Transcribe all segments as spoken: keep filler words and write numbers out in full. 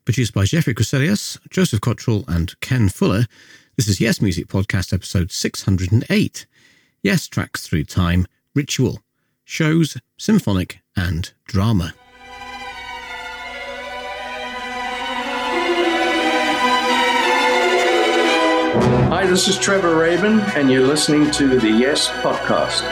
Produced by Jeffrey Crescelius, Joseph Cottrell and Ken Fuller, this is Yes Music Podcast episode six hundred eight. Yes Tracks Through Time, Ritual, Shows, Symphonic and Drama. Hi, this is Trevor Rabin, and you're listening to the Yes Podcast.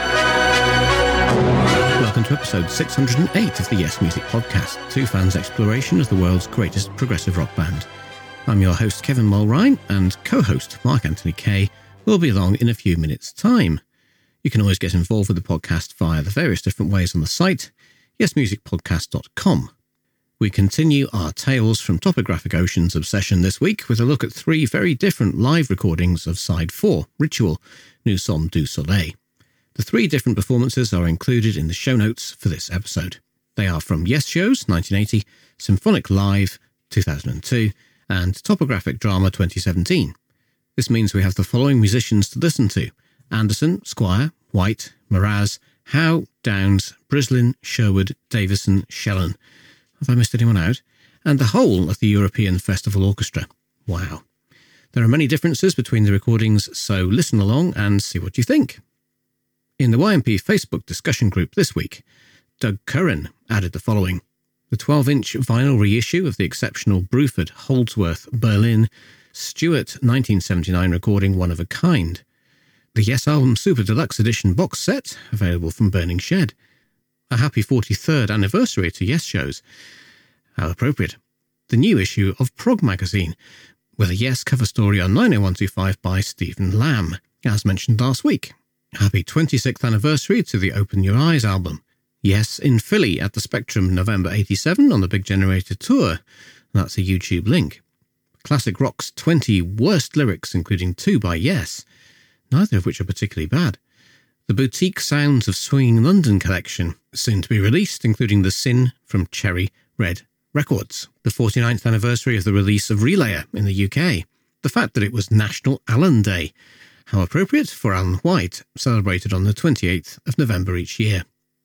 Welcome to episode six hundred eight of the Yes Music Podcast, two fans' exploration of the world's greatest progressive rock band. I'm your host, Kevin Mulrine, and co-host Mark Anthony Kay will be along in a few minutes' time. You can always get involved with the podcast via the various different ways on the site, yes music podcast dot com. We continue our Tales from Topographic Oceans obsession this week with a look at three very different live recordings of Side four, Ritual, Nous sommes du soleil. The three different performances are included in the show notes for this episode. They are from Yes Shows, nineteen eighty, Symphonic Live, two thousand two, and Topographic Drama, twenty seventeen. This means we have the following musicians to listen to: Anderson, Squire, White, Mraz, Howe, Downes, Brislin, Sherwood, Davison, Shellen. Have I missed anyone out? And the whole of the European Festival Orchestra. Wow. There are many differences between the recordings, so listen along and see what you think. In the Y M P Facebook discussion group this week, Doug Curran added the following: the twelve-inch vinyl reissue of the exceptional Bruford Holdsworth Berlin Stewart nineteen seventy-nine recording One of a Kind. The Yes Album Super Deluxe Edition box set, available from Burning Shed. A happy forty-third anniversary to Yes Shows. How appropriate. The new issue of Prog magazine, with a Yes cover story on nine oh one two five by Stephen Lamb, as mentioned last week. Happy twenty-sixth anniversary to the Open Your Eyes album. Yes in Philly at the Spectrum November eighty-seven on the Big Generator tour. That's a YouTube link. Classic Rock's twenty worst lyrics, including two by Yes, neither of which are particularly bad. The Boutique Sounds of Swinging London collection, soon to be released, including The Sin from Cherry Red Records. The forty-ninth anniversary of the release of Relayer in the U K. The fact that it was National Alan Day. How appropriate for Alan White, celebrated on the twenty-eighth of November each year.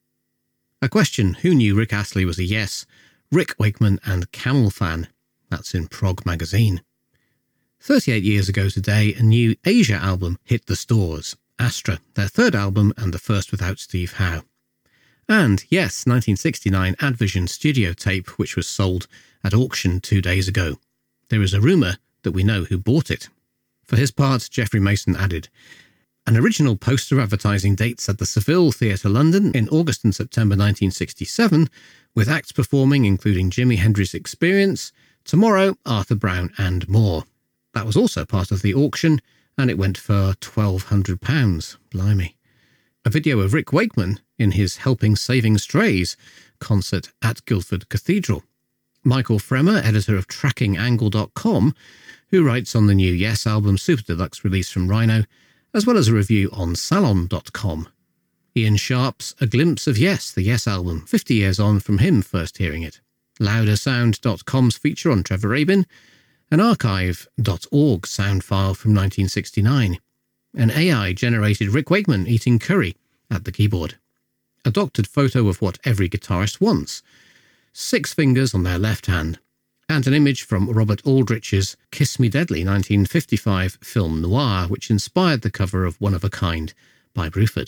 A question: who knew Rick Astley was a Yes, Rick Wakeman and Camel fan? That's in Prog magazine. thirty-eight years ago today, a new Asia album hit the stores. Astra, their third album and the first without Steve Howe. And Yes, nineteen sixty-nine Advision studio tape, which was sold at auction two days ago. There is a rumour that we know who bought it. For his part, Jeffrey Mason added, an original poster advertising dates at the Seville Theatre London in August and September nineteen sixty-seven, with acts performing including Jimi Hendrix Experience, Tomorrow, Arthur Brown and more. That was also part of the auction, and it went for twelve hundred pounds. Blimey. A video of Rick Wakeman in his Helping Saving Strays concert at Guildford Cathedral. Michael Fremer, editor of tracking angle dot com, who writes on the new Yes album Super Deluxe release from Rhino, as well as a review on salon dot com. Ian Sharp's A Glimpse of Yes, the Yes album, fifty years on from him first hearing it. louder sound dot com's feature on Trevor Rabin, an archive dot org sound file from nineteen sixty-nine, an A I-generated Rick Wakeman eating curry at the keyboard, a doctored photo of what every guitarist wants, six fingers on their left hand, and an image from Robert Aldrich's Kiss Me Deadly nineteen fifty-five film noir, which inspired the cover of One of a Kind by Bruford.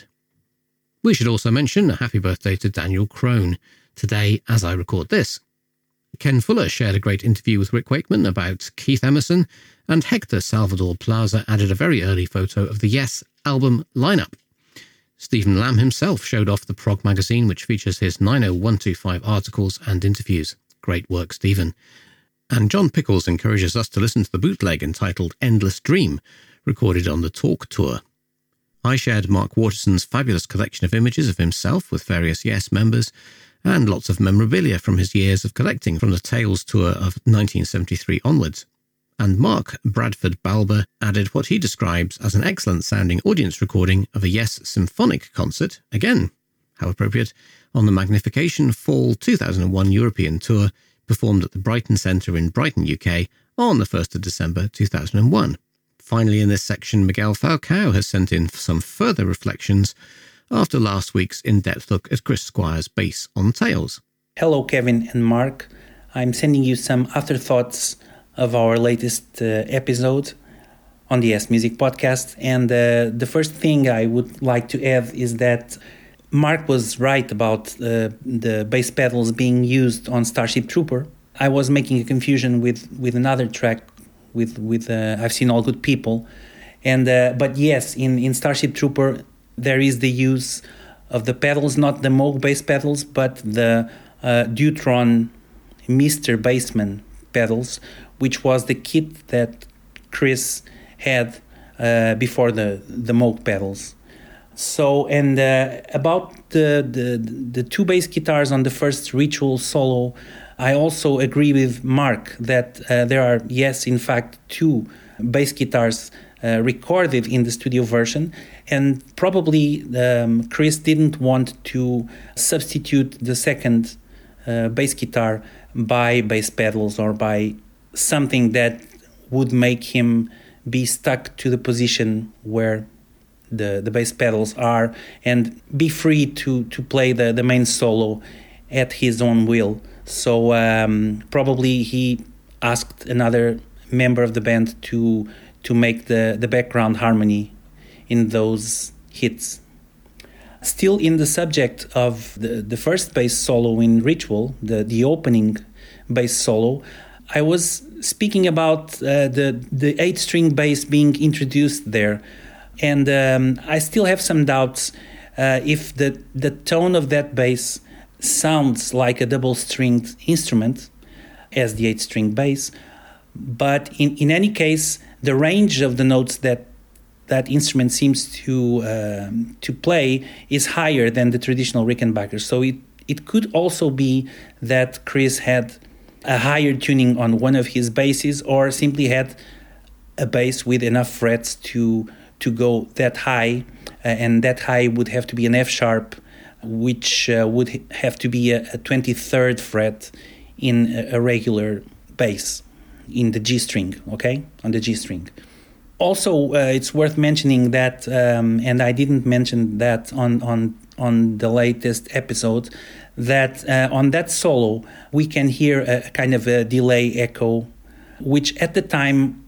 We should also mention a happy birthday to Daniel Crone, today as I record this. Ken Fuller shared a great interview with Rick Wakeman about Keith Emerson, and Hector Salvador Plaza added a very early photo of the Yes album lineup. Stephen Lamb himself showed off the Prog magazine, which features his nine oh one two five articles and interviews. Great work, Stephen. And John Pickles encourages us to listen to the bootleg entitled Endless Dream, recorded on the Talk Tour. I shared Mark Waterson's fabulous collection of images of himself with various Yes members, and lots of memorabilia from his years of collecting from the Tales tour of nineteen seventy-three onwards. And Mark Bradford Balber added what he describes as an excellent-sounding audience recording of a Yes symphonic concert, again, how appropriate, on the Magnification Fall two thousand one European tour, performed at the Brighton Centre in Brighton, U K, on the first of December two thousand one. Finally, in this section, Miguel Falcao has sent in some further reflections after last week's in-depth look at Chris Squire's bass on Tales. Hello, Kevin and Mark. I'm sending you some afterthoughts of our latest uh, episode on the Yes Music podcast. And uh, the first thing I would like to add is that Mark was right about uh, the bass pedals being used on Starship Trooper. I was making a confusion with, with another track with with uh, I've Seen All Good People, and uh, but yes, in, in Starship Trooper there is the use of the pedals, not the Moog bass pedals, but the uh, Deutron Mister Bassman pedals, which was the kit that Chris had uh, before the the Moog pedals. So, and uh, about the, the the two bass guitars on the first Ritual solo, I also agree with Mark that uh, there are, yes, in fact, two bass guitars uh, recorded in the studio version, and probably um, Chris didn't want to substitute the second uh, bass guitar by bass pedals or by something that would make him be stuck to the position where the, the bass pedals are and be free to, to play the, the main solo at his own will. So um, probably he asked another member of the band to to make the, the background harmony in those hits. Still in the subject of the, the first bass solo in Ritual, the, the opening bass solo, I was speaking about uh, the, the eight-string bass being introduced there. And um, I still have some doubts uh, if the, the tone of that bass sounds like a double-stringed instrument as the eight-string bass. But in, in any case, the range of the notes that that instrument seems to um, to play is higher than the traditional Rickenbacker. So it, it could also be that Chris had a higher tuning on one of his basses, or simply had a bass with enough frets to to go that high, uh, and that high would have to be an F sharp, which uh, would have to be a, a twenty-third fret in a, a regular bass in the G string, okay, on the G string. Also, uh, it's worth mentioning that, um, and I didn't mention that on on on the latest episode, that uh, on that solo we can hear a kind of a delay echo, which at the time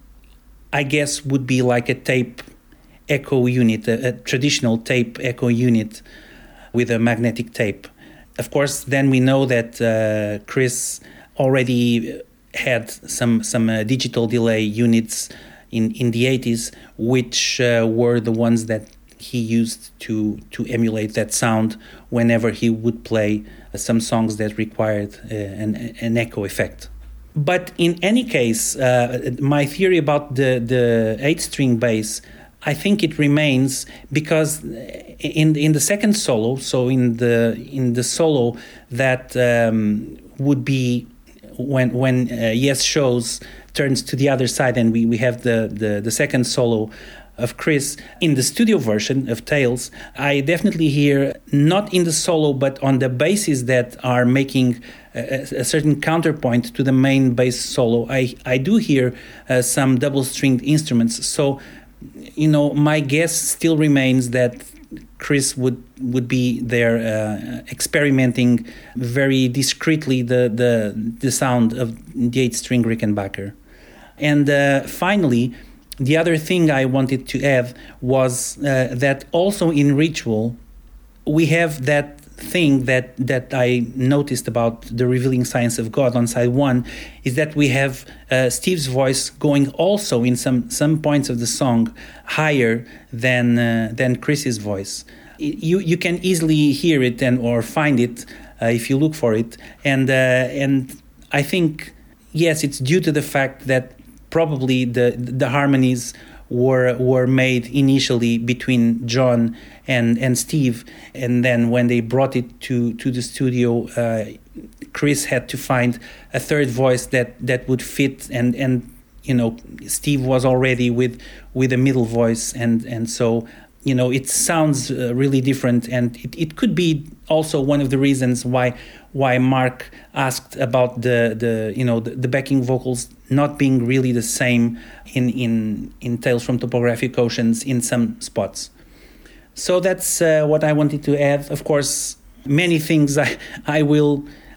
I guess would be like a tape echo unit, a, a traditional tape echo unit with a magnetic tape. Of course, then we know that uh, Chris already had some some uh, digital delay units in, in the eighties, which uh, were the ones that he used to, to emulate that sound whenever he would play uh, some songs that required uh, an, an echo effect. But in any case, uh, my theory about the, the eight-string bass, I think it remains, because in in the second solo, so in the in the solo that um, would be when when uh, Yes Shows turns to the other side, and we, we have the, the, the second solo of Chris in the studio version of Tales, I definitely hear, not in the solo but on the basses that are making a, a certain counterpoint to the main bass solo, I, I do hear uh, some double-stringed instruments. So, you know, my guess still remains that Chris would, would be there uh, experimenting very discreetly the, the, the sound of the eight-string Rickenbacker. And uh, finally, the other thing I wanted to add was uh, that also in Ritual, we have that thing that, that I noticed about the Revealing Science of God on side one, is that we have uh, Steve's voice going also in some, some points of the song higher than uh, than Chris's voice. You you can easily hear it and or find it uh, if you look for it, and uh, and I think yes, it's due to the fact that probably the the harmonies were were made initially between John and and Steve, and then when they brought it to to the studio, uh, Chris had to find a third voice that that would fit, and and you know Steve was already with with a middle voice, and and so you know it sounds uh, really different, and it, it could be also one of the reasons why why Mark asked about the the you know the, the backing vocals not being really the same in in in Tales from Topographic Oceans in some spots. So that's uh, what I wanted to add. Of course, many things I I will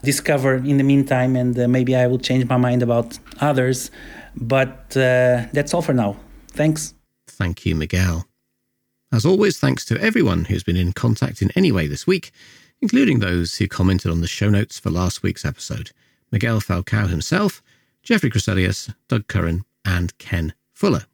discover in the meantime, and uh, maybe I will change my mind about others. But uh, that's all for now. Thanks. Thank you, Miguel. As always, thanks to everyone who's been in contact in any way this week, including those who commented on the show notes for last week's episode. Miguel Falcao himself, Jeffrey Creselius, Doug Curran, and Ken Fuller.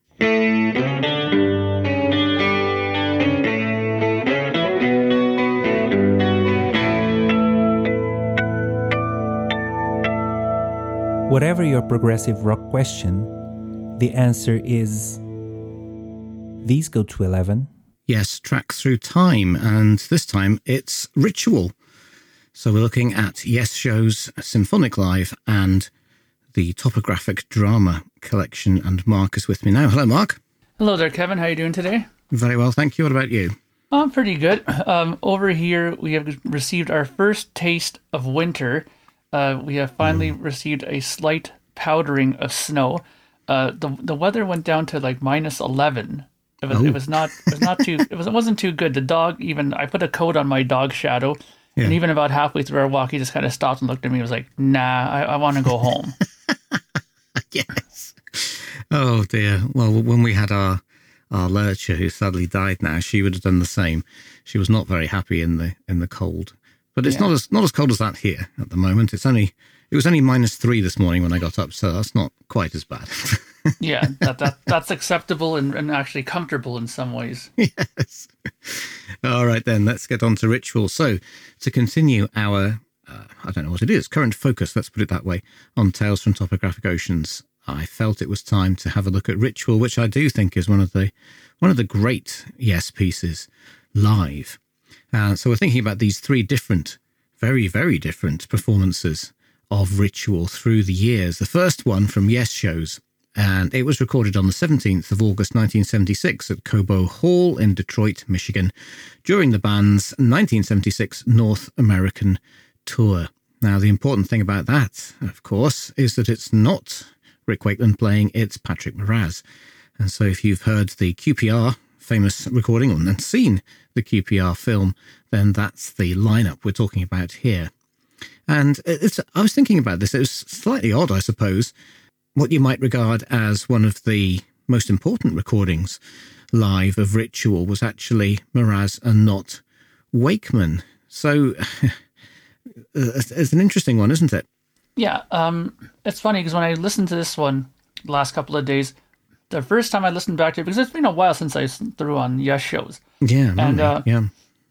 Whatever your progressive rock question, the answer is these go to eleven. Yes, track through time, and this time it's Ritual. So we're looking at Yes Show's Symphonic Live and the Topographic Drama collection, and Mark is with me now. Hello, Mark. Hello there, Kevin. How are you doing today? Very well, thank you. What about you? I'm pretty good. Um, over here, we have received our first taste of winter. Uh, we have finally mm. received a slight powdering of snow. Uh, the the weather went down to like minus eleven. It was, oh. it was not it was not too it was it wasn't too good. The dog even I put a coat on my dog Shadow, yeah. and even about halfway through our walk, he just kind of stopped and looked at me and was like, "Nah, I, I want to go home." Yes. Oh dear. Well, when we had our our lurcher, who sadly died now, she would have done the same. She was not very happy in the in the cold. But it's yeah. not as not as cold as that here at the moment. It's only it was only minus three this morning when I got up, so that's not quite as bad. yeah, that, that that's acceptable and, and actually comfortable in some ways. Yes. All right then, let's get on to Ritual. So to continue our uh, I don't know what it is, current focus, let's put it that way, on Tales from Topographic Oceans, I felt it was time to have a look at Ritual, which I do think is one of the one of the great Yes pieces live. Uh, so we're thinking about these three different, very, very different performances of Ritual through the years. The first one from Yes Shows, and it was recorded on the seventeenth of August nineteen seventy-six at Cobo Hall in Detroit, Michigan, during the band's nineteen seventy-six North American tour. Now, the important thing about that, of course, is that it's not Rick Wakeman playing, it's Patrick Moraz. And so if you've heard the Q P R famous recording and seen the Q P R film, then that's the lineup we're talking about here. And it's, I was thinking about this. It was slightly odd, I suppose. What you might regard as one of the most important recordings live of Ritual was actually Moraz and not Wakeman. So it's an interesting one, isn't it? Yeah, um, it's funny because when I listened to this one the last couple of days, the first time I listened back to it, because it's been a while since I threw on Yes Shows. Yeah, and uh, yeah.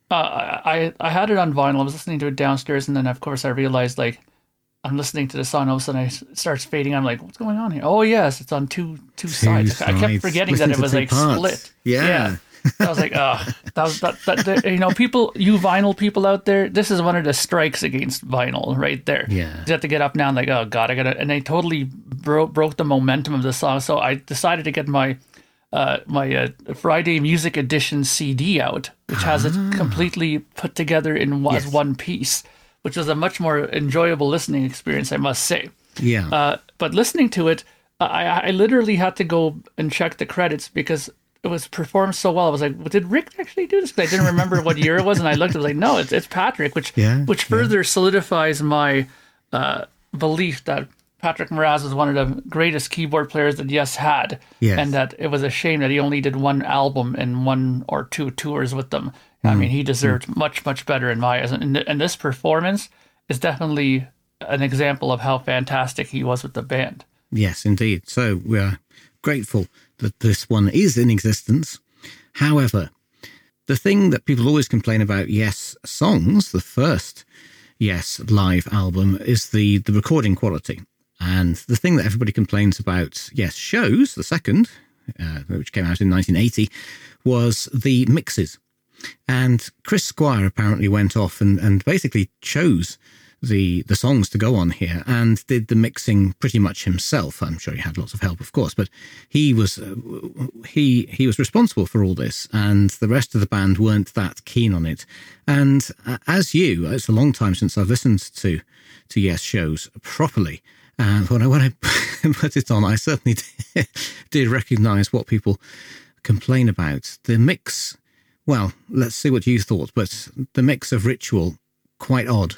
Uh, I I had it on vinyl. I was listening to it downstairs, and then of course I realized like I'm listening to the song. All of a sudden, I, it starts fading. I'm like, what's going on here? Oh yes, it's on two two, two sides. sides. I kept forgetting Listen that it was like parts. split. Yeah. yeah. I was like, oh, that was that, that, that. You know, people, you vinyl people out there, this is one of the strikes against vinyl right there. Yeah. You have to get up now and like, oh god, I gotta, and they totally broke broke the momentum of the song. So I decided to get my uh, my uh, Friday Music Edition C D out, which has ah. it completely put together in one, yes. one piece, which was a much more enjoyable listening experience, I must say. Yeah. Uh, but listening to it, I, I literally had to go and check the credits because it was performed so well. I was like, well, did Rick actually do this? Because I didn't remember what year it was, and I looked. I was like, no, it's it's Patrick, which yeah, which further yeah. solidifies my uh, belief that Patrick Moraz was one of the greatest keyboard players that Yes had, yes. and that it was a shame that he only did one album and one or two tours with them. Mm. I mean, he deserved mm. much, much better in my eyes. And, and this performance is definitely an example of how fantastic he was with the band. Yes, indeed. So we are grateful that this one is in existence. However, the thing that people always complain about Yes songs, the first Yes live album, is the, the recording quality. And the thing that everybody complains about Yes Shows, the second, uh, which came out in nineteen eighty, was the mixes. And Chris Squire apparently went off and, and basically chose the the songs to go on here and did the mixing pretty much himself. I'm sure he had lots of help, of course, but he was uh, he he was responsible for all this, and the rest of the band weren't that keen on it. And uh, as you, it's a long time since I've listened to to Yes Shows properly. And when I, when I put it on, I certainly did, did recognise what people complain about. The mix, well, let's see what you thought, but the mix of Ritual, quite odd.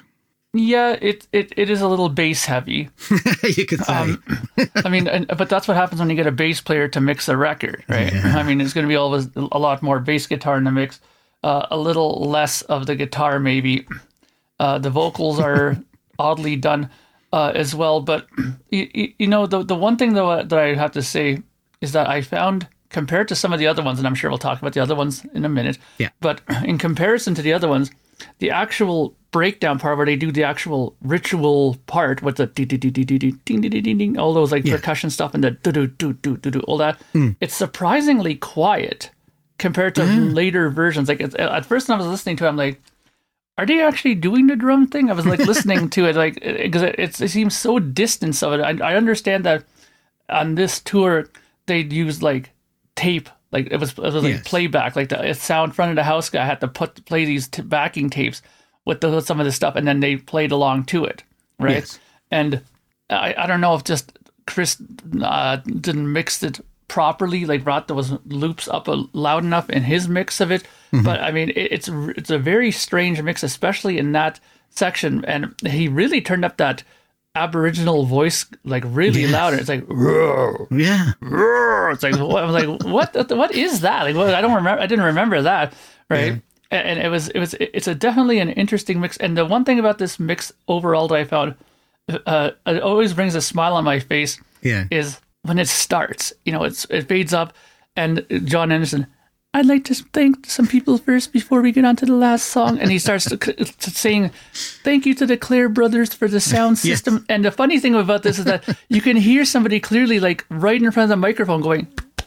Yeah, it, it, it is a little bass heavy. You could say. Um, I mean, and, but that's what happens when you get a bass player to mix a record, right? Yeah. I mean, it's going to be always a lot more bass guitar in the mix, uh, a little less of the guitar maybe. Uh, the vocals are oddly done uh, as well. But, you, you know, the, the one thing though that I have to say is that I found, compared to some of the other ones, and I'm sure we'll talk about the other ones in a minute, Yeah. but in comparison to the other ones, the actual breakdown part where they do the actual ritual part with the ding ding ding ding ding ding ding ding ding, all those like Yeah. percussion stuff and the do do do do do do all that, it's surprisingly quiet compared to later versions. Like it's, at first, when I was listening to it, I'm like, are they actually doing the drum thing? I was like listening to it like because it, it, it seems so distant of it. I, I understand that on this tour they'd use like tape. Like it was, it was like Yes. playback, like the sound front of the house guy had to put play these t- backing tapes with, the, with some of this stuff, and then they played along to it, right? Yes. And I, I don't know if just Chris uh, didn't mix it properly, like brought those loops up loud enough in his mix of it. Mm-hmm. But I mean, it, it's it's a very strange mix, especially in that section. And he really turned up that Aboriginal voice like really Yes. loud. And it's like, "Roar." Yeah. It's like what, I was like, what? What is that? Like, what, I don't remember. I didn't remember that, right? And, and it was, it was, it's a definitely an interesting mix. And the one thing about this mix overall that I found, uh, it always brings a smile on my face. Yeah. Is when it starts. You know, it's it fades up, and John Anderson. I'd like to thank some people first before we get on to the last song. And he starts to, to saying, thank you to the Clare brothers for the sound system. Yes. And the funny thing about this is that you can hear somebody clearly like right in front of the microphone going,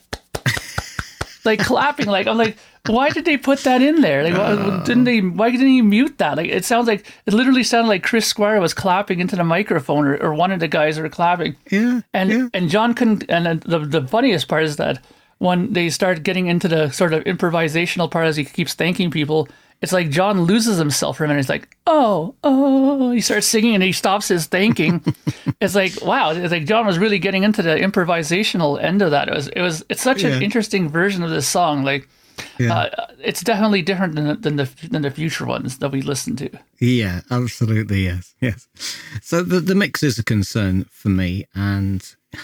like clapping. Like, I'm like, why did they put that in there? Like, why didn't they, why didn't he mute that? Like, it sounds like, it literally sounded like Chris Squire was clapping into the microphone or, or one of the guys were clapping. Yeah. And, yeah. and John couldn't, and the, the funniest part is that when they start getting into the sort of improvisational part as he keeps thanking people, it's like John loses himself for a minute. He's like, oh, oh, he starts singing and he stops his thanking. It's like, wow. It's like John was really getting into the improvisational end of that. It was, it was, it's such Yeah. an interesting version of this song. Like, Yeah. uh, it's definitely different than, than the, than the future ones that we listen to. Yeah, absolutely. Yes. Yes. So the, the mix is a concern for me. And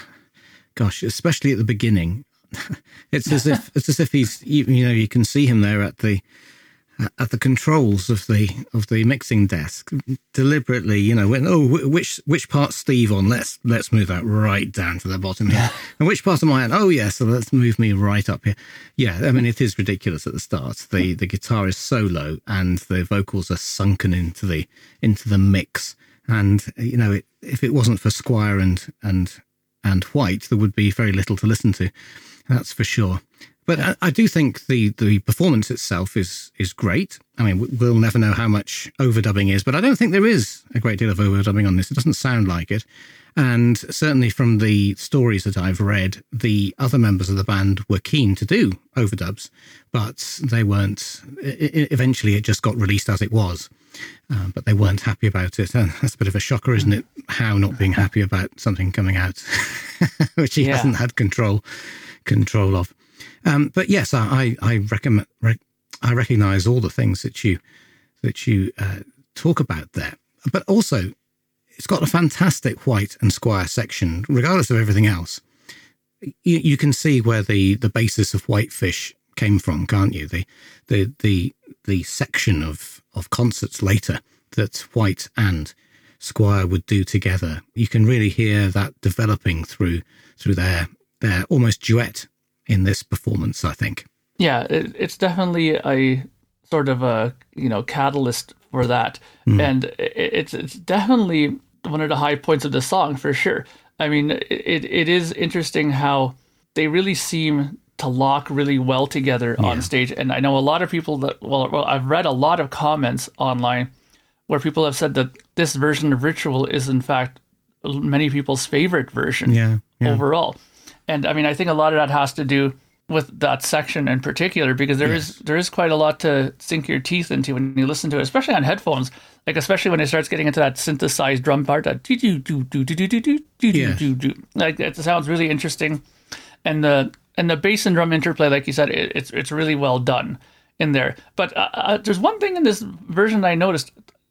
gosh, especially at the beginning, it's as if it's as if he's you, you know you can see him there at the at the controls of the of the mixing desk deliberately, you know, when oh which which part's Steve on, let's let's move that right down to the bottom here, and which part am I on? Oh yeah, so let's move me right up here. Yeah, I mean it is ridiculous at the start. The the guitar is so low and the vocals are sunken into the into the mix, and you know it, if it wasn't for Squire and and and White, there would be very little to listen to. That's for sure. But I, I do think the, the performance itself is is great. I mean, we'll never know how much overdubbing is, but I don't think there is a great deal of overdubbing on this. It doesn't sound like it. And certainly from the stories that I've read, the other members of the band were keen to do overdubs, but they weren't. It, eventually, it just got released as it was. Uh, but they weren't happy about it. And that's a bit of a shocker, isn't it? How not being happy about something coming out, which he yeah. hasn't had control control of. Um, but yes, I I, recommend, rec, I recognise all the things that you that you uh, talk about there. But also, it's got a fantastic White and Squire section, regardless of everything else. You, you can see where the, the basis of Whitefish came from, can't you? The the the the section of, of concerts later that White and Squire would do together. You can really hear that developing through through their their almost duet in this performance, I think. Yeah, it, it's definitely a sort of a you know catalyst for that, mm. and it, it's it's definitely one of the high points of the song for sure. I mean, it it is interesting how they really seem to lock really well together yeah. on stage. And I know a lot of people that, well, well, I've read a lot of comments online where people have said that this version of Ritual is in fact many people's favorite version yeah, yeah. overall. And I mean, I think a lot of that has to do with that section in particular, because there yes. is there is quite a lot to sink your teeth into when you listen to it, especially on headphones. Like especially when it starts getting into that synthesized drum part, that do do do do do do do do do do. Like it sounds really interesting, and the and the bass and drum interplay, like you said, it, it's it's really well done in there. But uh, uh, there's one thing in this version I noticed.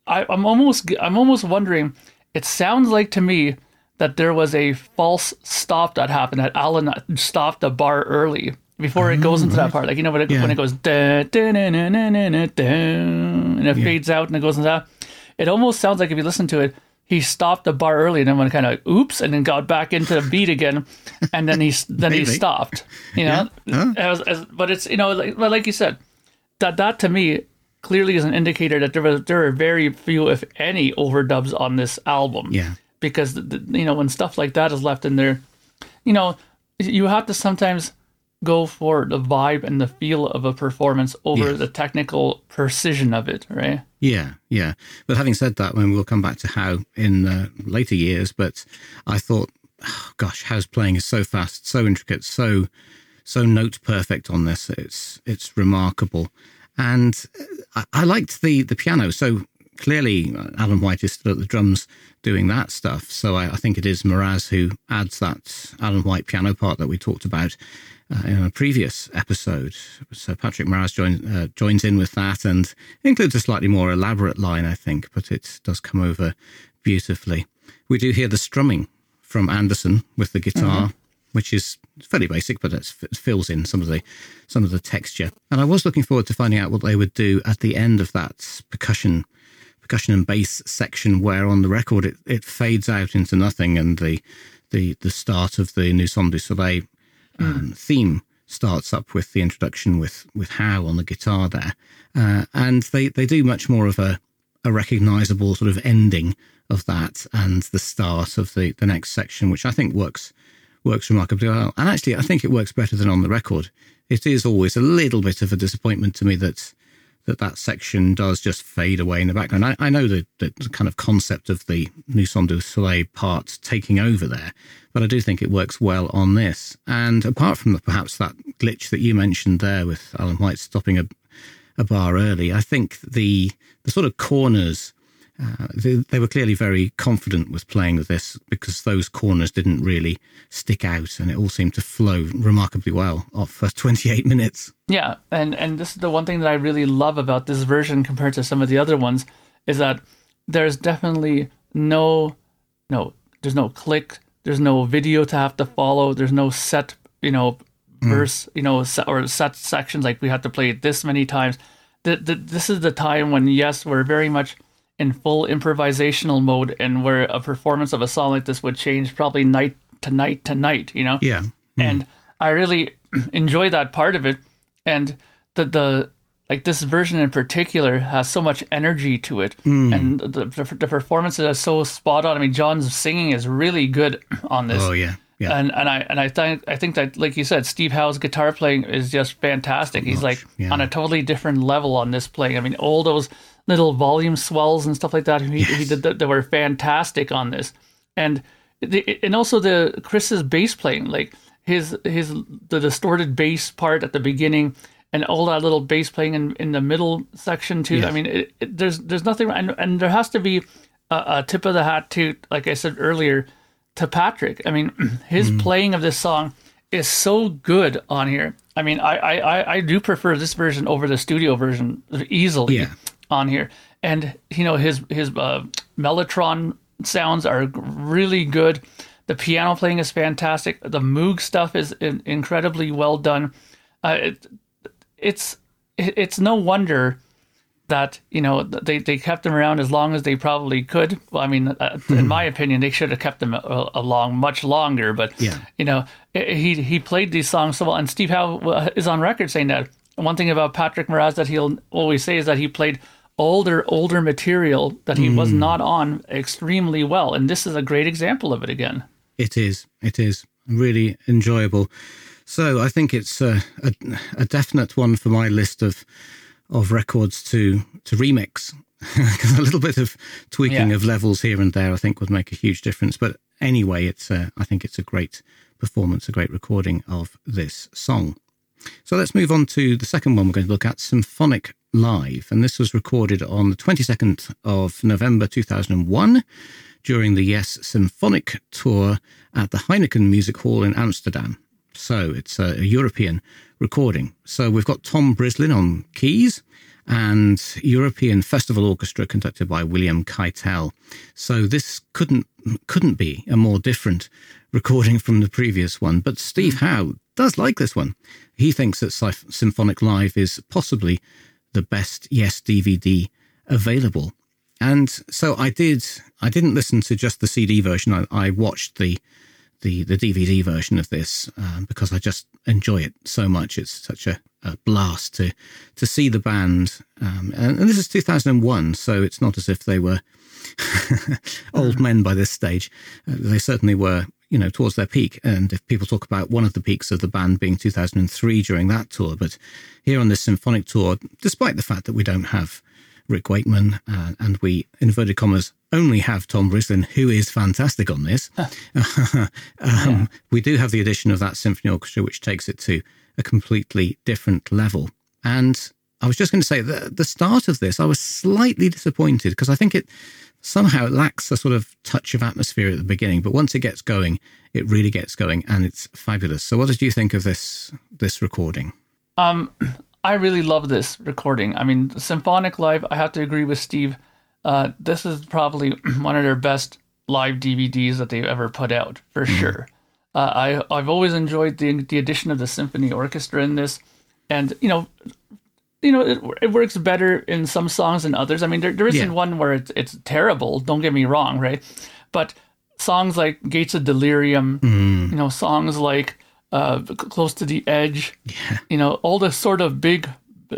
I, I'm almost I'm almost wondering. It sounds like to me that there was a false stop that happened. That Alan stopped the bar early before oh, it goes into right. that part. Like you know when it yeah. when it goes da, da, na, na, na, na, na, da, and it yeah. fades out and it goes into that. It almost sounds like if you listen to it, he stopped the bar early and then went kind of oops and then got back into the beat again, and then he then he stopped. You know, yeah. huh? as, as, but it's you know like, like you said, that that to me clearly is an indicator that there was there are very few, if any, overdubs on this album. Yeah, because the, you know when stuff like that is left in there, you know, you have to sometimes go for the vibe and the feel of a performance over yes. the technical precision of it, right? Yeah, yeah. But having said that, when we'll come back to Howe in uh, later years, but I thought, oh, gosh, Howe's playing is so fast, so intricate, so so note perfect on this. It's it's remarkable. And I, I liked the, the piano. So clearly Alan White is still at the drums doing that stuff. So I, I think it is Mraz who adds that Alan White piano part that we talked about uh, in a previous episode. So Patrick Mraz join, uh, joins in with that and includes a slightly more elaborate line, I think, but it does come over beautifully. We do hear the strumming from Anderson with the guitar. Mm-hmm. Which is fairly basic, but it fills in some of the some of the texture. And I was looking forward to finding out what they would do at the end of that percussion percussion and bass section, where on the record it, it fades out into nothing, and the the the start of the Nous sommes du soleil um, mm. theme starts up with the introduction with with Howe on the guitar there, uh, and they they do much more of a a recognisable sort of ending of that and the start of the the next section, which I think works. works remarkably well. And actually, I think it works better than on the record. It is always a little bit of a disappointment to me that that, that section does just fade away in the background. I, I know the, the kind of concept of the Nous sommes du soleil part taking over there, but I do think it works well on this. And apart from the, perhaps that glitch that you mentioned there with Alan White stopping a, a bar early, I think the the sort of corners, Uh, they, they were clearly very confident with playing with this because those corners didn't really stick out and it all seemed to flow remarkably well off for twenty-eight minutes. Yeah, and, and this is the one thing that I really love about this version compared to some of the other ones is that there's definitely no, no, there's no click, there's no video to have to follow, there's no set, you know, verse, mm. you know, set, or set sections like we have to play it this many times. The, the, this is the time when, yes, we're very much in full improvisational mode, and where a performance of a song like this would change probably night to night to night, you know? Yeah. Mm. And I really enjoy that part of it. And the, the like this version in particular has so much energy to it. Mm. And the, the, the performances are so spot on. I mean, John's singing is really good on this. Oh, yeah. Yeah. And and I and I think I think that, like you said, Steve Howe's guitar playing is just fantastic. He's like yeah. on a totally different level on this playing. I mean, all those little volume swells and stuff like that he, yes. he did that, that were fantastic on this. And the, and also the Chris's bass playing, like his his the distorted bass part at the beginning and all that little bass playing in, in the middle section too. Yes. I mean, it, it, there's there's nothing, and and there has to be a, a tip of the hat to, like I said earlier, to Patrick. I mean, his mm. playing of this song is so good on here. I mean, I, I, I do prefer this version over the studio version easily yeah. on here. And, you know, his his uh, Mellotron sounds are really good. The piano playing is fantastic. The Moog stuff is in, incredibly well done. Uh, it, it's it's no wonder that, you know, they, they kept him around as long as they probably could. Well, I mean, uh, in my opinion, they should have kept him uh, along much longer. But, yeah. you know, he he played these songs so well. And Steve Howe is on record saying that. One thing about Patrick Mraz that he'll always say is that he played older, older material that he mm. was not on extremely well. And this is a great example of it again. It is. It is really enjoyable. So I think it's a, a, a definite one for my list of of records to to remix. Because a little bit of tweaking yeah. of levels here and there, I think, would make a huge difference. But anyway, it's a, I think it's a great performance, a great recording of this song. So let's move on to the second one we're going to look at, Symphonic Live. And this was recorded on the twenty-second of November two thousand one during the Yes Symphonic Tour at the Heineken Music Hall in Amsterdam. So it's a, a European recording. So we've got Tom Brislin on keys and European Festival Orchestra conducted by William Keitel. So this couldn't couldn't be a more different recording from the previous one. But Steve Howe does like this one. He thinks that Symphonic Live is possibly the best Yes D V D available. And so I did. I didn't listen to just the C D version. I, I watched the, the the D V D version of this um, because I just enjoy it so much. It's such a, a blast to to see the band. Um, and, and this is two thousand one, so it's not as if they were old men by this stage. Uh, they certainly were, you know, towards their peak. And if people talk about one of the peaks of the band being two thousand three during that tour, but here on this symphonic tour, despite the fact that we don't have Rick Wakeman, uh, and we, inverted commas, only have Tom Brislin, who is fantastic on this. um, yeah. We do have the addition of that symphony orchestra, which takes it to a completely different level. And I was just going to say that the start of this, I was slightly disappointed because I think it somehow it lacks a sort of touch of atmosphere at the beginning. But once it gets going, it really gets going, and it's fabulous. So what did you think of this this recording? Um. I really love this recording. I mean, Symphonic Live, I have to agree with Steve. Uh, this is probably one of their best live D V Ds that they've ever put out, for mm-hmm. sure. Uh, I, I've always enjoyed the the addition of the symphony orchestra in this. And, you know, you know, it, it works better in some songs than others. I mean, there, there isn't yeah. one where it's, it's terrible, don't get me wrong, right? But songs like Gates of Delirium, mm. you know, songs like Uh, Close to the Edge, yeah. you know, all the sort of big,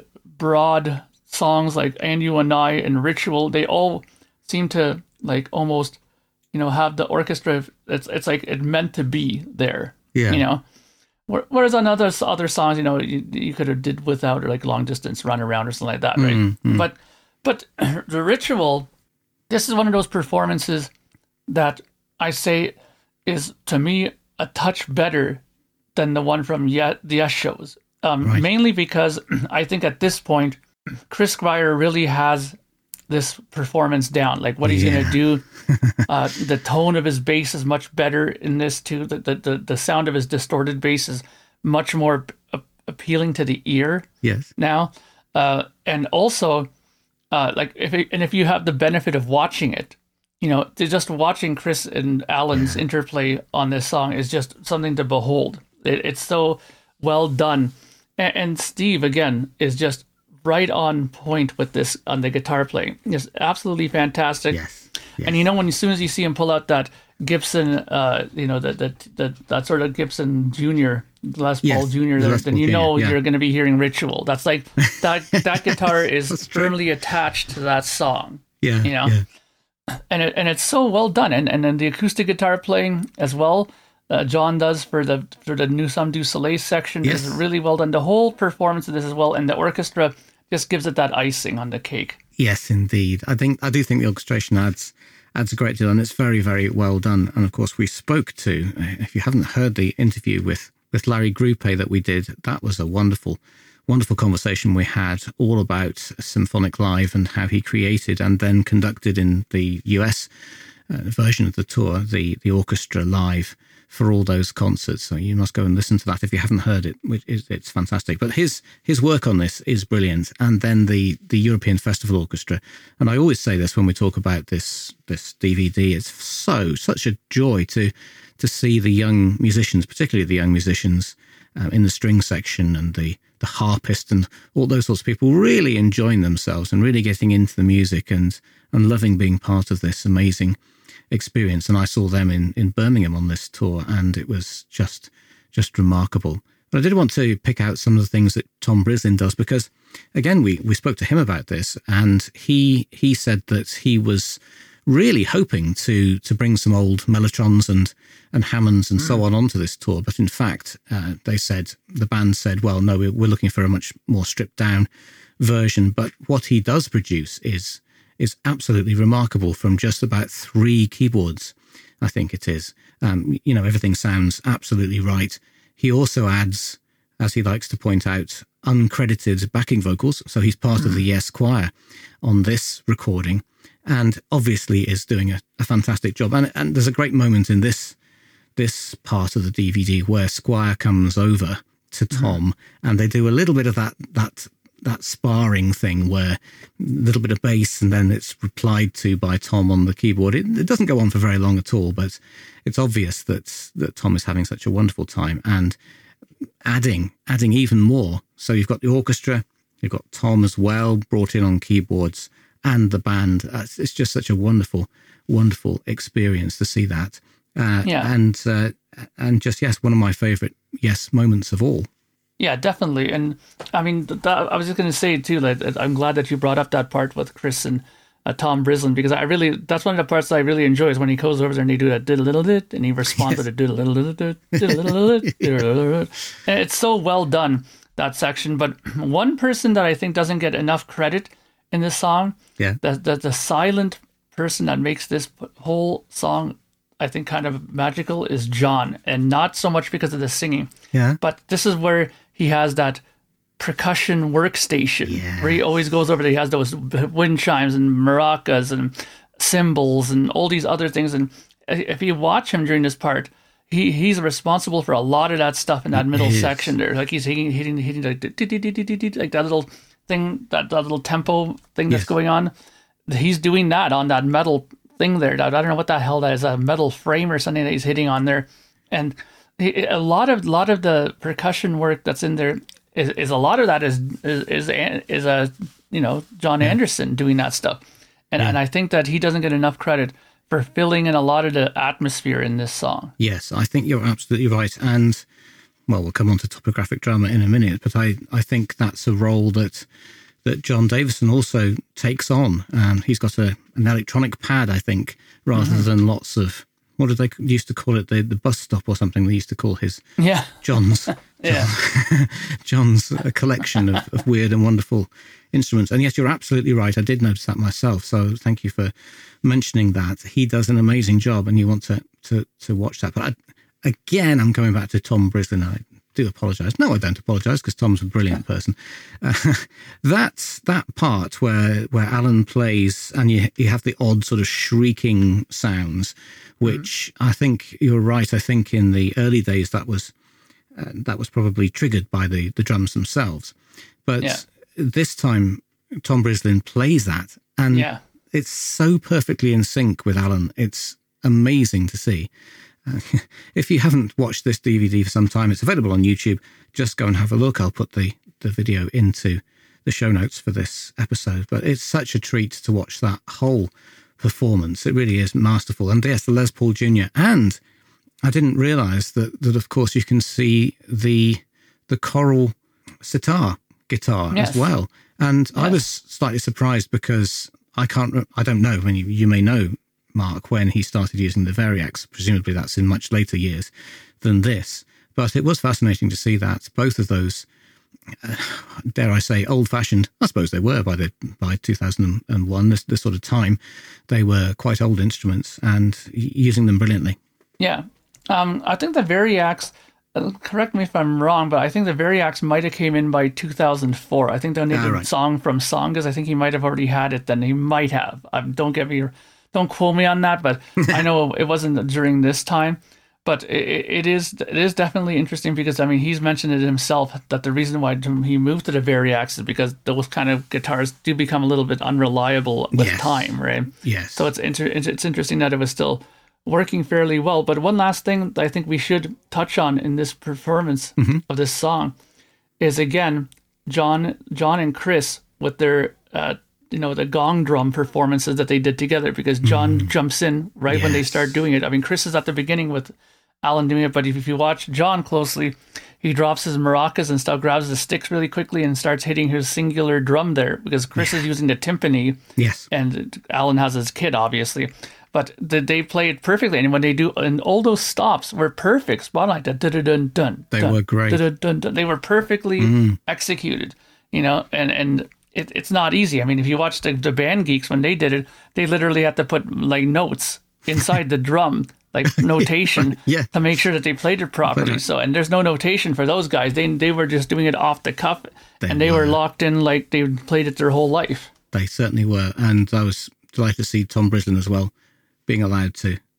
broad songs like And You and I and Ritual, they all seem to like almost, you know, have the orchestra. It's it's like it meant to be there, yeah. you know. Whereas on other other songs, you know, you, you could have did without, or like Long Distance Run Around or something like that, right? Mm-hmm. But but the Ritual, this is one of those performances that I say is to me a touch better than the one from Ye- the Yes shows. Um, right. Mainly because I think at this point, Chris Squire really has this performance down. Like what he's yeah. going to do. uh, the tone of his bass is much better in this too. The the, the, the sound of his distorted bass is much more p- appealing to the ear. Yes. Now, uh, and also, uh, like if it, and if you have the benefit of watching it, you know, just watching Chris and Alan's yeah. interplay on this song is just something to behold. It, it's so well done. And, and Steve, again, is just right on point with this on the guitar playing. It's absolutely fantastic. Yes. Yes. And you know, when as soon as you see him pull out that Gibson, uh, you know, that that that that sort of Gibson Junior, Les Paul yes. Junior, there, then you know yeah. you're going to be hearing Ritual. That's like, that that guitar is firmly attached to that song. Yeah. You know? Yeah. And it, and it's so well done. And and then the acoustic guitar playing as well. Uh, John does for the for the Nous Sommes du Soleil section yes. is really well done. The whole performance of this as well, and the orchestra just gives it that icing on the cake. Yes, indeed. I think I do think the orchestration adds adds a great deal, and it's very very well done. And of course, we spoke to, if you haven't heard the interview with with Larry Grupe that we did, that was a wonderful wonderful conversation we had all about Symphonic Live and how he created and then conducted in the U S uh, version of the tour the the orchestra live for all those concerts. So you must go and listen to that if you haven't heard it, which is, it's fantastic. But his his work on this is brilliant. And then the the European Festival Orchestra. And I always say this when we talk about this this D V D, it's so such a joy to to see the young musicians, particularly the young musicians uh, in the string section and the the harpist and all those sorts of people really enjoying themselves and really getting into the music and and loving being part of this amazing experience. And I saw them in, in Birmingham on this tour, and it was just just remarkable. But I did want to pick out some of the things that Tom Brislin does, because again, we, we spoke to him about this, and he he said that he was really hoping to to bring some old Mellotrons and and Hammonds and mm. so on onto this tour. But in fact, uh, they said, the band said, well, no, we're, we're looking for a much more stripped down version. But what he does produce is is absolutely remarkable from just about three keyboards, I think it is. Um, you know, everything sounds absolutely right. He also adds, as he likes to point out, uncredited backing vocals. So he's part mm. of the Yes Choir on this recording, and obviously is doing a, a fantastic job. And, and there's a great moment in this this part of the D V D where Squire comes over to Tom mm. and they do a little bit of that that that sparring thing where a little bit of bass and then it's replied to by Tom on the keyboard. It, it doesn't go on for very long at all, but it's obvious that that Tom is having such a wonderful time and adding adding even more. So you've got the orchestra, you've got Tom as well brought in on keyboards, and the band. It's just such a wonderful, wonderful experience to see that. Uh, yeah. And uh, and just yes, one of my favorite yes moments of all. Yeah, definitely. And I mean, that, I was just going to say too, that I'm glad that you brought up that part with Chris and uh, Tom Brislin, because I really, that's one of the parts that I really enjoy is when he goes over there and they do that did a little bit and he responds yes. with a did a little bit, did a little bit, did a little bit. And it's so well done, that section. But one person that I think doesn't get enough credit in this song, yeah, that the, the silent person that makes this whole song, I think, kind of magical is John, and not so much because of the singing. Yeah. But this is where he has that percussion workstation yes. where he always goes over there. He has those wind chimes and maracas and cymbals and all these other things. And if you watch him during this part, he he's responsible for a lot of that stuff in that middle Yes. section there. Like he's hitting, hitting, hitting like, like that little thing, that, that little tempo thing that's Yes. going on. He's doing that on that metal thing there. I don't know what the hell that is, a metal frame or something that he's hitting on there. And he, a lot of lot of the percussion work that's in there is, is a lot of that is is is, is a you know John yeah. Anderson doing that stuff. And yeah. and I think that he doesn't get enough credit for filling in a lot of the atmosphere in this song. Yes, I think you're absolutely right. And well, we'll come on to topographic drama in a minute, but I, I think that's a role that that John Davison also takes on. Um, he's got a an electronic pad, I think, rather mm-hmm. than lots of, what did they used to call it, the, the bus stop or something. They used to call his yeah John's yeah John's a collection of, of weird and wonderful instruments. And yes, you're absolutely right. I did notice that myself. So thank you for mentioning that. He does an amazing job, and you want to to, to watch that. But I, again, I'm going back to Tom Brislin. I do apologise. No, I don't apologise, because Tom's a brilliant person. Uh, that's that part where where Alan plays, and you you have the odd sort of shrieking sounds, which mm-hmm. I think you're right. I think in the early days that was uh, that was probably triggered by the the drums themselves, but yeah. this time Tom Brislin plays that, and yeah. it's so perfectly in sync with Alan. It's amazing to see. Uh, if you haven't watched this D V D for some time, it's available on YouTube. Just go and have a look. I'll put the, the video into the show notes for this episode. But it's such a treat to watch that whole performance. It really is masterful. And yes, the Les Paul Junior And I didn't realise that, that, of course, you can see the the choral sitar guitar yes. as well. And yes. I was slightly surprised because I can't, I don't know, I mean, you, you may know, Mark, when he started using the Variax. Presumably that's in much later years than this. But it was fascinating to see that both of those, uh, dare I say, old-fashioned, I suppose they were by the by two thousand one, this, this sort of time, they were quite old instruments, and using them brilliantly. Yeah. Um, I think the Variax, uh, correct me if I'm wrong, but I think the Variax might have came in by two thousand four. I think they did ah, the right. song from Songas. I think he might have already had it then. He might have. Um, don't get me... Don't quote me on that, but I know it wasn't during this time. But it, it is it is definitely interesting because, I mean, he's mentioned it himself that the reason why he moved to the Variax is because those kind of guitars do become a little bit unreliable with yes. time, right? Yes. So it's inter- it's interesting that it was still working fairly well. But one last thing that I think we should touch on in this performance mm-hmm. of this song is, again, John John and Chris with their... Uh, you know, the gong drum performances that they did together, because John mm. jumps in right yes. when they start doing it. I mean, Chris is at the beginning with Alan doing it, but if, if you watch John closely, he drops his maracas and stuff, grabs the sticks really quickly and starts hitting his singular drum there, because Chris yeah. is using the timpani. Yes. And Alan has his kit, obviously. But the, they play it perfectly. And when they do, and all those stops were perfect, spot like that. Dun, dun, dun, they dun, were great. Dun, dun, dun. They were perfectly mm. executed, you know, and, and, It, it's not easy. I mean, if you watch the, the Band Geeks, when they did it, they literally had to put like notes inside the drum, like notation, yeah. to make sure that they played it properly. So, and there's no notation for those guys. They they were just doing it off the cuff, they and they were. were locked in like they played it their whole life. They certainly were, and I was delighted to see Tom Brislin as well being allowed to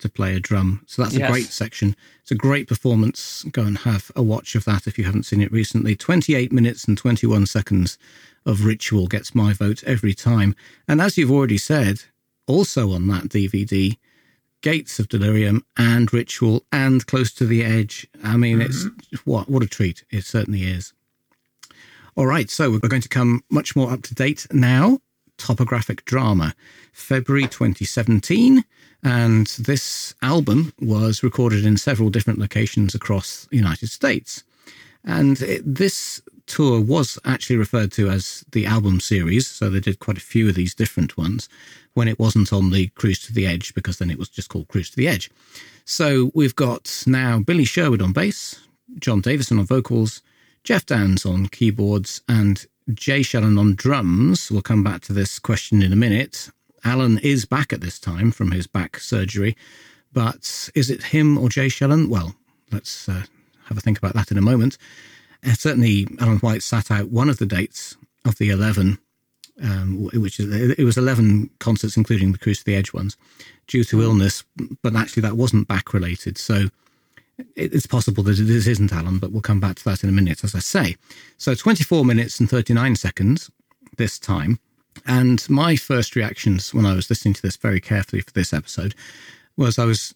to play a drum. So that's Yes. a great section. It's a great performance. Go and have a watch of that if you haven't seen it recently. twenty-eight minutes and twenty-one seconds of Ritual gets my vote every time. And as you've already said, also on that D V D, Gates of Delirium and Ritual and Close to the Edge. I mean, mm-hmm. it's what what a treat. It certainly is. All right, so we're going to come much more up to date now. Topographic Drama, February twenty seventeen. And this album was recorded in several different locations across the United States. And it, this tour was actually referred to as the album series. So they did quite a few of these different ones when it wasn't on the Cruise to the Edge, because then it was just called Cruise to the Edge. So we've got now Billy Sherwood on bass, John Davison on vocals, Jeff Downs on keyboards, and Jay Shellen on drums. We'll come back to this question in a minute. Alan is back at this time from his back surgery, but is it him or Jay Shellen? Well, let's uh, have a think about that in a moment. Uh, certainly, Alan White sat out one of the dates of the eleven, um, which is, it was eleven concerts, including the Cruise to the Edge ones, due to illness, but actually that wasn't back related. So it's possible that this isn't Alan, but we'll come back to that in a minute, as I say. So twenty-four minutes and thirty-nine seconds this time. And my first reactions when I was listening to this very carefully for this episode was I was...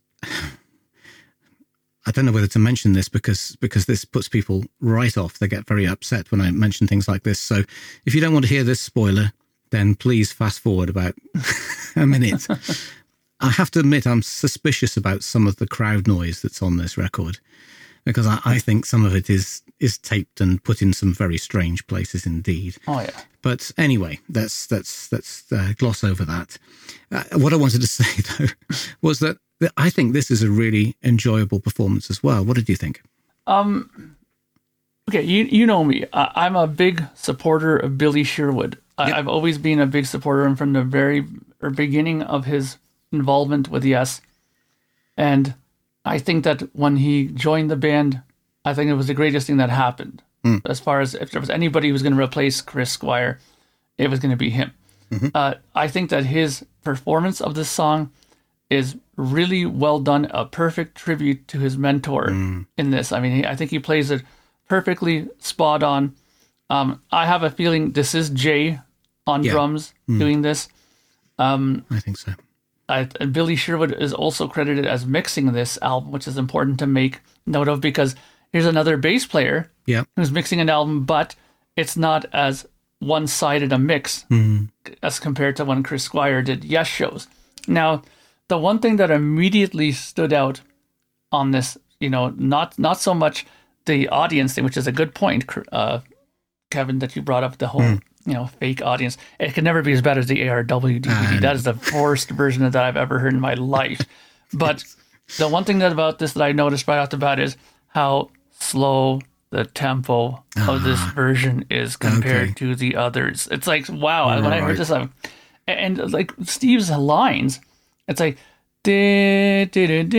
I don't know whether to mention this because because this puts people right off. They get very upset when I mention things like this. So if you don't want to hear this spoiler, then please fast forward about a minute. I have to admit I'm suspicious about some of the crowd noise that's on this record, because I, I think some of it is is taped and put in some very strange places indeed. Oh yeah. But anyway, let's let's let's uh, gloss over that. Uh, what I wanted to say though was that, that I think this is a really enjoyable performance as well. What did you think? Um. Okay, you you know me. I, I'm a big supporter of Billy Sherwood. I, Yep. I've always been a big supporter of him from the very or beginning of his involvement with Yes. And I think that when he joined the band, I think it was the greatest thing that happened. Mm. As far as if there was anybody who was going to replace Chris Squire, it was going to be him. Mm-hmm. Uh, I think that his performance of this song is really well done, a perfect tribute to his mentor mm. in this. I mean, he, I think he plays it perfectly spot on. Um, I have a feeling this is Jay on yeah. drums mm. doing this. Um, I think so. I, and Billy Sherwood is also credited as mixing this album, which is important to make note of, because here's another bass player yeah. who's mixing an album, but it's not as one-sided a mix mm. as compared to when Chris Squire did Yes shows. Now, the one thing that immediately stood out on this, you know, not not so much the audience thing, which is a good point, uh, Kevin, that you brought up, the whole... Mm. you know, fake audience. It can never be as bad as the A R W D V D. Uh, that is the worst version of that I've ever heard in my life. But the one thing that about this that I noticed right off the bat is how slow the tempo uh, of this version is compared okay. to the others. It's like, wow, right. when I heard this, I'm, and, and like Steve's lines, it's like, I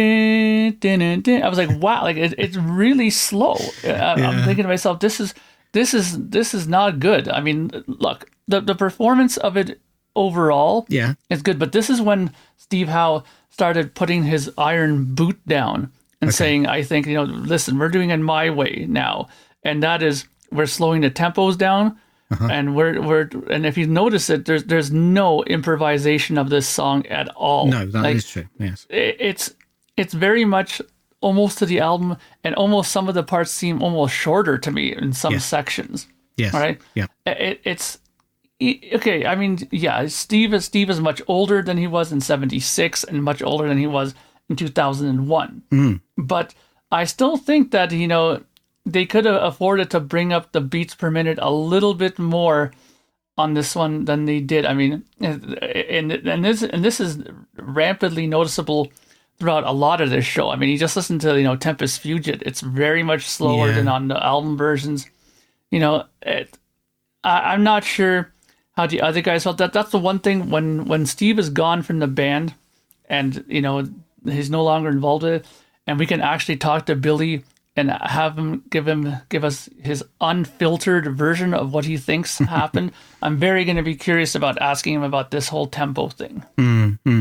was like, wow, like it, it's really slow. Yeah. I'm thinking to myself, this is, This is this is not good. I mean, look, the, the performance of it overall yeah. is good, but this is when Steve Howe started putting his iron boot down and okay. saying, I think, you know, listen, we're doing it my way now. And that is, we're slowing the tempos down, uh-huh. and we're we're and if you notice it, there's there's no improvisation of this song at all. No, that like, is true. Yes. It, it's it's very much almost to the album, and almost some of the parts seem almost shorter to me in some yes. sections. Yes. Right? Yeah. It, it's okay. I mean, yeah, Steve is Steve is much older than he was in seventy-six and much older than he was in two thousand one. Mm. But I still think that, you know, they could have afforded to bring up the beats per minute a little bit more on this one than they did. I mean, and and this and this is rampantly noticeable throughout a lot of this show. I mean, you just listen to, you know, Tempest Fugit. It's very much slower yeah. than on the album versions. You know, it, I, I'm not sure how the other guys felt. That that's the one thing when when Steve is gone from the band, and you know he's no longer involved with it, and we can actually talk to Billy and have him give him give us his unfiltered version of what he thinks happened. I'm very going to be curious about asking him about this whole tempo thing. Mm-hmm.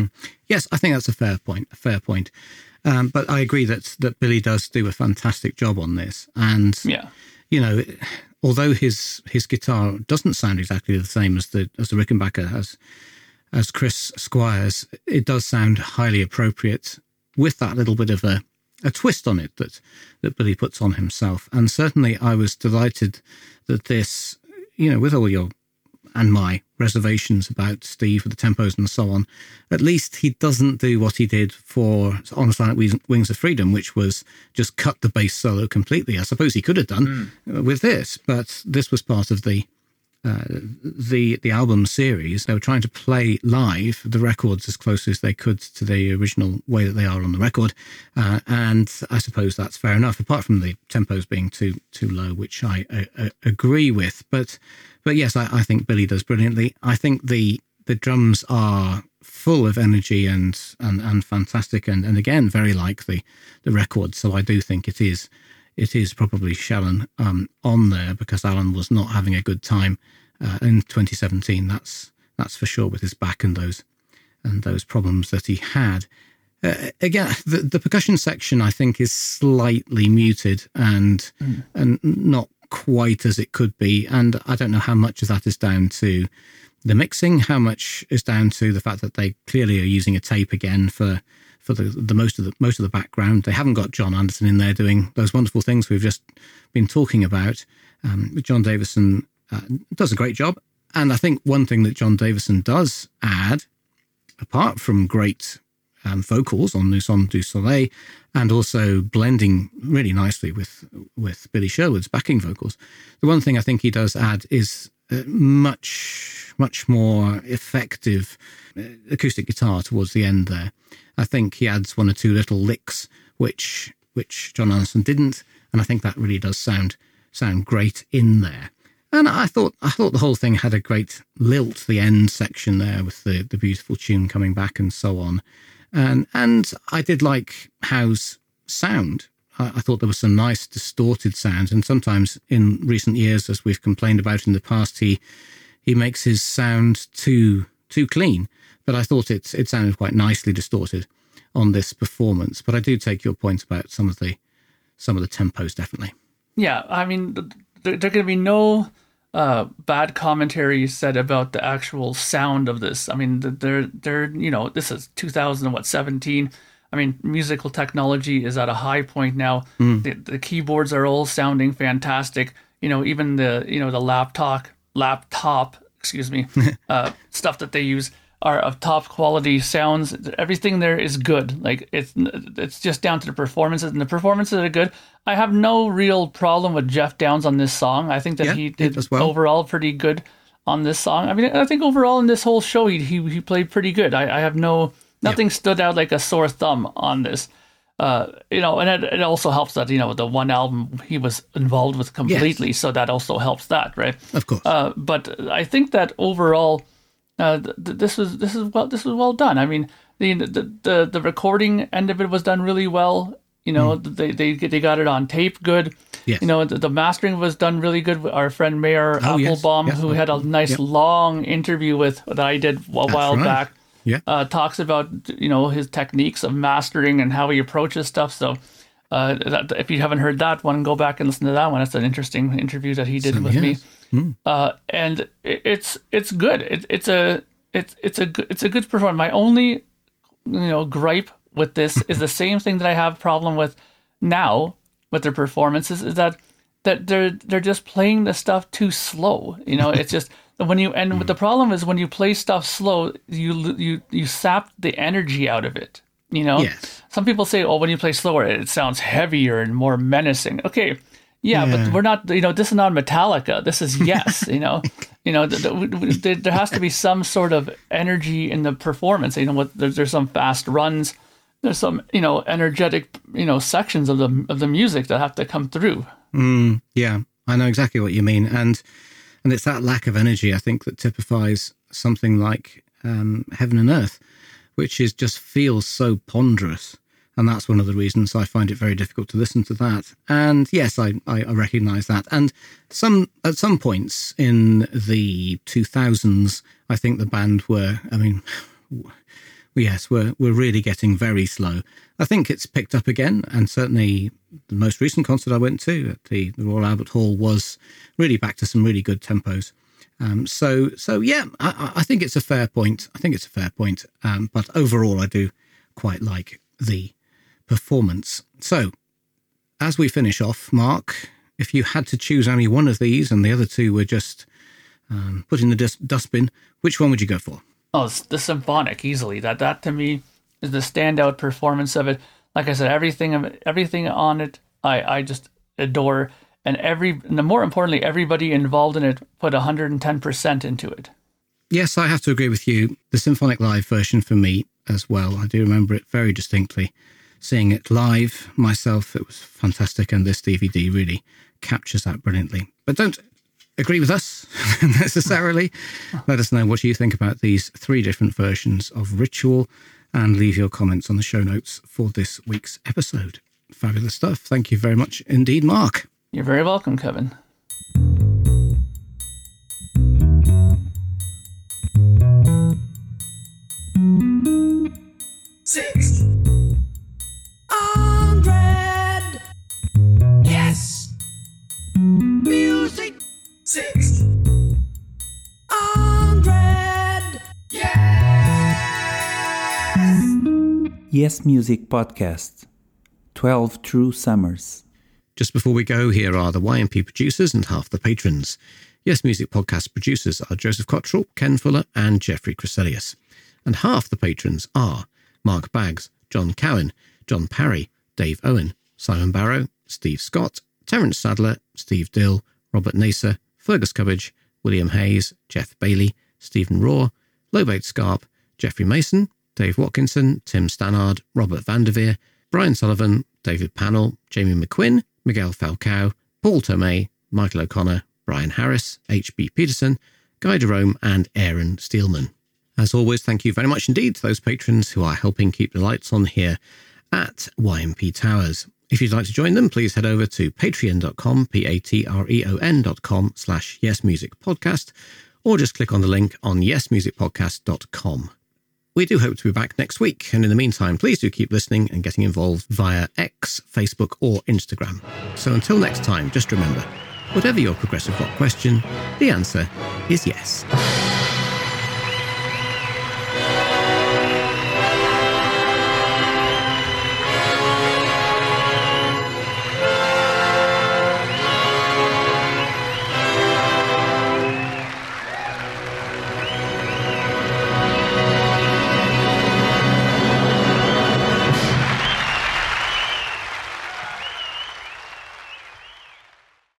Yes, I think that's a fair point. A fair point. Um, but I agree that that Billy does do a fantastic job on this, and Yeah. you know, although his his guitar doesn't sound exactly the same as the as the Rickenbacker as as Chris Squires, it does sound highly appropriate with that little bit of a, a twist on it that that Billy puts on himself. And certainly, I was delighted that this, you know, with all your and my reservations about Steve with the tempos and so on, at least he doesn't do what he did for On Silent Wings of Freedom, which was just cut the bass solo completely. I suppose he could have done mm. with this, but this was part of the uh, the the album series. They were trying to play live the records as close as they could to the original way that they are on the record, uh, and I suppose that's fair enough, apart from the tempos being too too low, which I, I, I agree with. But But yes, I, I think Billy does brilliantly. I think the the drums are full of energy and and, and fantastic, and, and again very like the the record. So I do think it is it is probably Shalon um, on there, because Alan was not having a good time uh, in twenty seventeen. That's that's for sure, with his back and those and those problems that he had. Uh, again, the, the percussion section I think is slightly muted and mm. and not quite as it could be, and I don't know how much of that is down to the mixing, how much is down to the fact that they clearly are using a tape again for for the, the most of the most of the background. They haven't got John Anderson in there doing those wonderful things we've just been talking about. Um, John Davison uh, does a great job, and I think one thing that John Davison does add, apart from great Um, vocals on Nous sommes du Soleil, and also blending really nicely with with Billy Sherwood's backing vocals. The one thing I think he does add is uh, much, much more effective uh, acoustic guitar towards the end there. I think he adds one or two little licks, which which John Anderson didn't, and I think that really does sound sound great in there. And I thought I thought the whole thing had a great lilt, the end section there with the, the beautiful tune coming back and so on. And and I did like Howe's sound. I, I thought there was some nice distorted sounds, and sometimes in recent years, as we've complained about in the past, he he makes his sound too too clean. But I thought it it sounded quite nicely distorted on this performance. But I do take your point about some of the some of the tempos, definitely. Yeah, I mean, there, there can be no Uh, bad commentary said about the actual sound of this. I mean, they're they're you know, this is two thousand seventeen. I mean, musical technology is at a high point now. Mm. The, the keyboards are all sounding fantastic. You know, even the you know the laptop laptop excuse me uh, stuff that they use are of top quality sounds. Everything there is good. Like it's it's just down to the performances, and the performances are good. I have no real problem with Jeff Downes on this song. I think that yeah, he did well. Overall pretty good on this song. I mean, I think overall in this whole show he he, he played pretty good. I, I have no nothing yeah. stood out like a sore thumb on this. Uh, you know, and it, it also helps that you know the one album he was involved with completely, yes. so that also helps that, right? Of course. Uh, but I think that overall. Uh, th- this was this is well this was well done. I mean, the the the, the recording end of it was done really well. You know, mm. they they they got it on tape good. Yes. You know, the, the mastering was done really good. Our friend Mayor oh, Applebaum, yes. Yes. who had a nice yep. long interview with that I did a That's while right. back, yeah, uh, talks about you know his techniques of mastering and how he approaches stuff. So, uh, that, if you haven't heard that one, go back and listen to that one. That's an interesting interview that he did so, with yes. me. Mm. Uh, and it, it's it's good. It, it's a it's it's a it's a good performance. My only you know gripe with this is the same thing that I have problem with now with their performances is that that they're they're just playing the stuff too slow. You know, it's just when you and mm. the problem is when you play stuff slow, you you you sap the energy out of it. You know, yes. Some people say, oh, when you play slower, it sounds heavier and more menacing. Okay. Yeah, yeah, but we're not. You know, this is not Metallica. This is Yes. you know, you know, the, the, the, there has to be some sort of energy in the performance. You know, what there's, there's some fast runs. There's some you know energetic you know sections of the of the music that have to come through. Mm, yeah, I know exactly what you mean, and and it's that lack of energy I think that typifies something like um, Heaven and Earth, which is just feels so ponderous. And that's one of the reasons I find it very difficult to listen to that. And yes, I, I, I recognise that. And some at some points in the two thousands, I think the band were, I mean, Yes, we're we're really getting very slow. I think it's picked up again, and certainly the most recent concert I went to at the, the Royal Albert Hall was really back to some really good tempos. Um, so so yeah, I, I think it's a fair point. I think it's a fair point. Um, but overall, I do quite like the performance. So as we finish off, Mark, if you had to choose only one of these and the other two were just um, put in the dust- dustbin, which one would you go for? Oh, it's the symphonic, easily. That that to me is the standout performance of it. Like I said, everything of it, everything on it, I, I just adore. And every, and more importantly, everybody involved in it put one hundred ten percent into it. Yes, I have to agree with you. The symphonic live version for me as well. I do remember it very distinctly. Seeing it live myself, it was fantastic. And this D V D really captures that brilliantly. But don't agree with us necessarily. Let us know what you think about these three different versions of Ritual and leave your comments on the show notes for this week's episode. Fabulous stuff. Thank you very much indeed, Mark. You're very welcome, Kevin. Six hundred. Yes. Music. Six hundred. Yes. Yes Music Podcast. twelve True Summers. Just before we go, here are the Y M P producers and half the patrons. Yes Music Podcast producers are Joseph Cottrell, Ken Fuller and Jeffrey Chryselius. And half the patrons are Mark Baggs, John Cowan, John Parry, Dave Owen, Simon Barrow, Steve Scott, Terence Sadler, Steve Dill, Robert Naser, Fergus Cubbage, William Hayes, Jeff Bailey, Stephen Raw, Lobate Scarp, Jeffrey Mason, Dave Watkinson, Tim Stannard, Robert Vanderveer, Brian Sullivan, David Pannell, Jamie McQuinn, Miguel Falcao, Paul Tomei, Michael O'Connor, Brian Harris, H B Peterson, Guy Jerome and Aaron Steelman. As always, thank you very much indeed to those patrons who are helping keep the lights on here at Y M P Towers. If you'd like to join them, please head over to patreon.com, P-A-T-R-E-O-N dot com slash Yes Music Podcast, or just click on the link on yes music podcast dot com. We do hope to be back next week, and in the meantime, please do keep listening and getting involved via X, Facebook, or Instagram. So until next time, just remember, whatever your progressive rock question, the answer is yes.